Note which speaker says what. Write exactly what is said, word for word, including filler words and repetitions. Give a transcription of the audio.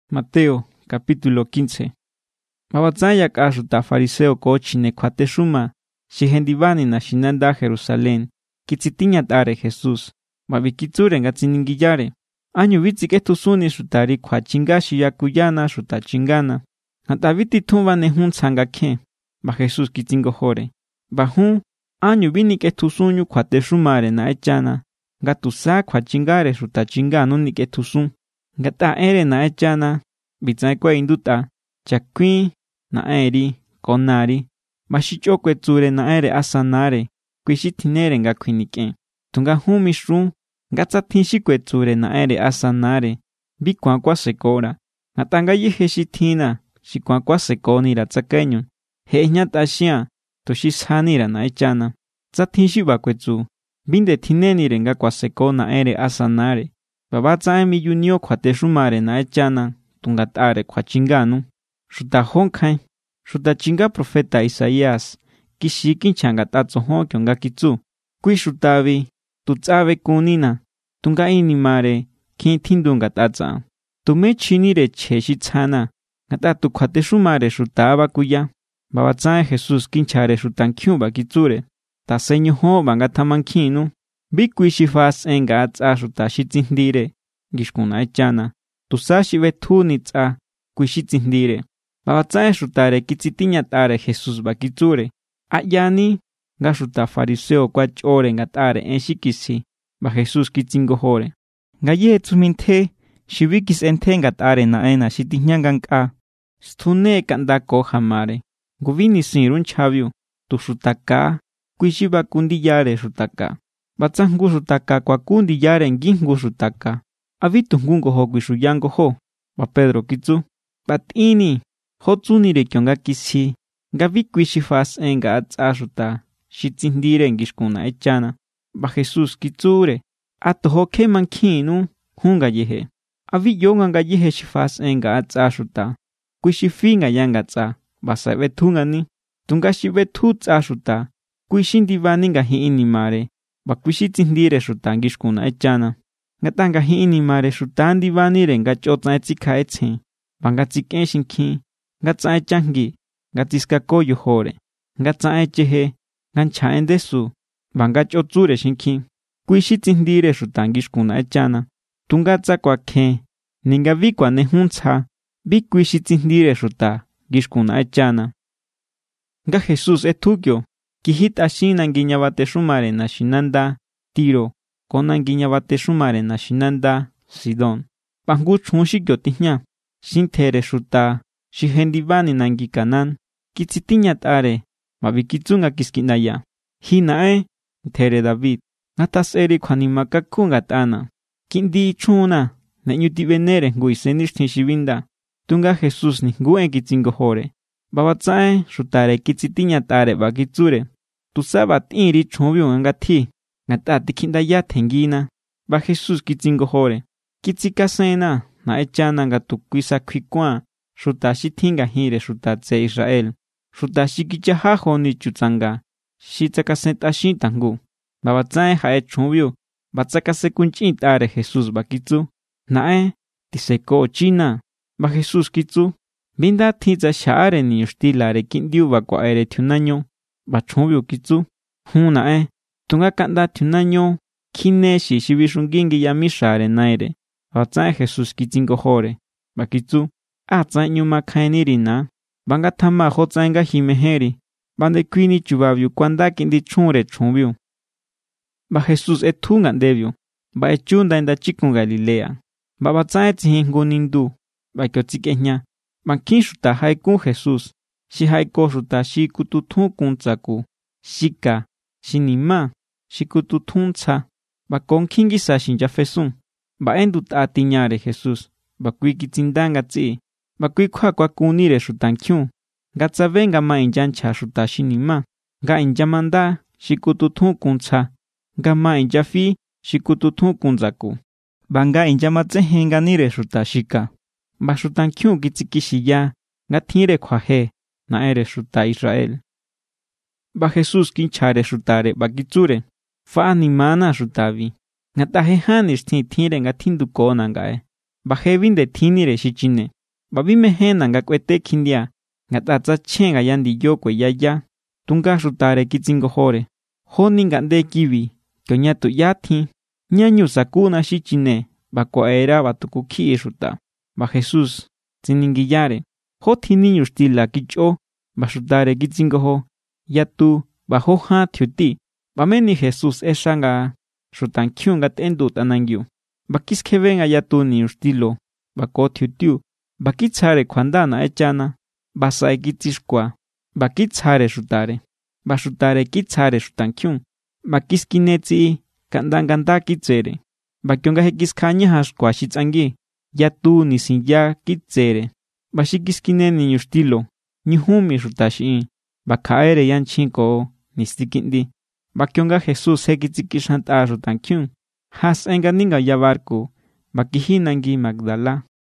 Speaker 1: Mateo, capítulo quince. Mabatzaya k'axuta fariseo kochine kjuatexuma xi jendibani naxinanda Jerusalén kitsitiña t'are Jesús. Mabikitsure nga tsiningiyare. Año bitsik'etjusuni xutari kjuachinga xi yakuyana xuta chingana. Ngat'a bititjunbane jun tsanga kjen. Ba Jesús kitsingojore. Ba jun, año binik'etjusunñu kjuatexumare Na'enchana. Nga tusa kjuachingare xuta chinganu nik'etjusun. Ngat'a enre Na'enchana bitsa'ekue indut'a chakuin na'enri konari. Ma xi ch'o kuetsure na'enre asanare, kui xi tjinere nga kjuinik'en. Tunga jun mixun, nga tsa tjin xi kuetsure na'enre asanare, bi kuan kuasekora. Ngat'a ngayéje xi tjinna xi kuan kuasekonira tsakaiñu. Je jñat'axian tuxi sjanira Na'enchana. Tsa tjin xi ba kuetsu, binde tjinenire nga kuaseko na'enre asanare. Baba tsa'en miyunio kjuatexumare Na'enchana tunga t'are kjuachinganu. Xuta jonkjain, xuta chinga profeta Isaías, kixi kinchja ngat'a tsojon kionga kitsu. Kui xutabi, tuts'a bekunina, tunga inimare kjin tjindu ngat'a tsa'an. Tume chjinire chje xi tsjana, ngat'a tu kjuatexumare xuta bakuya. Baba tsa'en Jesús kinchjare xutankjiun ba kitsure. Ta señojon ba ngatjamankjinnu. Bi kui xi fa'as'en nga ts'a xuta xi tsijndire ngixkun Na'enchana. Tusa xi betjuni ts'a kui xi tsijndire. Baba tsa'en xutare kitsitiña t'are Jesús ba kitsure. A'yani nga xuta fariseo kuach'ore ngat'are en xi kisi. Ba Jesús kitsingojore. Ngayéje tsumintje xi bi kis'entje ngat'are na'ena xi tijña ngank'a. Stjune ka'ndako jamare. Ngu bi nisinru nchjabiu. Tu xutaka kui xi bakundiyare xutaka. Batsajngu xutaka kuakundiyare ngijngu xutaka. A bi tujngu ngojo kuixuya ngojo. Ba Pedro kitsu. Bat'ini jo tsunire kionga kisi. Nga bi kui xi fa'as'en nga ts'a xuta xi tsijndire ngixkun Na'enchana. Ba Jesús kitsure. A tojo kje mankjinnu jun ngayéje. A bi yo nga ngayéje xi fa'as'en nga ts'a xuta. Kui xi fi ngaya ngats'a. Basa betju ngani. Tunga xi betju ts'a xuta. Kui xi ndibani ngajin inimare. Ba kui xi tsijndire xuta ngixkun Na'enchana. Ngat'a ngajin inimare xuta ndibanire nga ch'o tsa'en tsikja'etsjen. Ba nga tsik'en xinkjin. Nga tsa'en chajngi. Nga tsiskako yojore. Nga tsa'en cheje. Nga nchja'en ndesu. Ba nga ch'o tsure xinkjin. Kui xi tsijndire xuta ngixkun Na'enchana. Tunga tsa kuakjen. Ninga bi kuanejun tsja. Bi kui xi tsijndire xuta ngixkun Na'enchana. Nga Jesús etju kio. Kiji t'axin nangui ña batexumare naxinanda Tiro ko nangui ña batexumare naxinanda Sidón. Pa jngu chjun xi kio tijña. Xintjere xuta xi jendibani nangui Kanán. Kitsitiña t'are. Mabi kitsu nga kiski'ndaya. Ji na'en, ntjere David. Ngatas'eri kjuanima kakú ngat'ana. Ki'ndi chjunna ne'ñu tibenere jngu isenixtjin xi binda. Tunga Jesús nijngu en kitsingojore. Baba tsa'en xutare kitsitiña t'are ba kitsure. Tusa bat'inri chjunbiu nga ngatji. Ngat'a tikji'ndaya tjenngina. Ba Jesús kitsingojore. Kitsikasenna Na'enchana nga tu kui sakjuikuan xuta xi tjin ngajinre xuta tse Israel. Xuta xi kichaja joni chutsanga. Xi tsakasent'axin tajngu. Baba tsa'en ja'e chjunbiu. Ba tsakasekunch'in t'are Jesús ba kitsu. Na'en, tiseko china. Ba Jesús kitsu. Binda tjin tsa xja'are niñuxtilare ki'ndiu ba kua'ere tjiunaño. Ba chjunbiu kitsu. Jun na'en. Tunga ka'nda tjiunaño. Kjine xi xi bixungi ngiya mixare naire. Ba tsa'en Jesús kitsingojore. Ba kitsu. A tsa'en ñu makjaenirina. Ba ngatjama jo tsa'en nga jimejeri. Ba ndekuini chubabiu kuanda ki'ndi chjunre chjunbiu. Ba Jesús etju nga'ndebiu. Ba echu nda ndachikun Galilea. Ba batsa'en tsijin jngu nindu. Ba kio tsik'ejña. Ba nkjín xuta ja'ekún Jesús. Xi ja'eko xuta xi kututjún kun tsaku. Xika. Xi nima. Xi kututjún ntsja. Ba ko nkjín ngisa xi nyafesun. Ba endut'a tiñare Jesús. Ba kui kitsinda ngatsi'i. Ba kui kjua kuakunire xutankjiun. Nga tsabe nga ma inyanchja xuta xi nima. Nga inyamanda xi kututjún kun ntsja. Nga ma inyafi xi kututjún kun tsaku. Ba nga inyamatsejen nganire xuta xika. Ba xutankjiun kitsikixiya nga tjinre kjuaje na'enre xuta Israel. Ba Jesús kinchjare xutare ba kitsure. Fa'animana xutabi. Ngat'a je jan nixtjin tjinre nga tjindukona nga'e. Ba je binde tjinire xi chine. Babi mehena nga kwete kindia, nga tatsa chenga yandi yo kwe yaya, tunga shutare kitsingohore. Honi ngande kiwi, kyonya tu yathi, nyanyu sakuna shichine, bakoera batukuki shuta. Ba Jesús, tsiningiyare, hoti niño stila kicho, bashutare kitsingoho, yatu, bahoha thiuti, bameni Jesús esanga, shutan kyunga tendu tanangyu. Bakiskevenga yatu niño stilo, bako thiutiu, bakitsare kwandana echana, basae kitsishkwa, bakitsare shutare, bashutare kitsare shutan kyun, bakiskinetsi, kandanganda kitsere, bakyonga hekiskanya hashkwa shitsangi, yatu nisinya kitsere, bashikiskine niño stilo, nihumi shutashi, bakaere yanchinko nistikindi, bakyonga Jesús hekitsikishanta shutan kyun, has enga ninga yabarku, bakihinangi Magdala.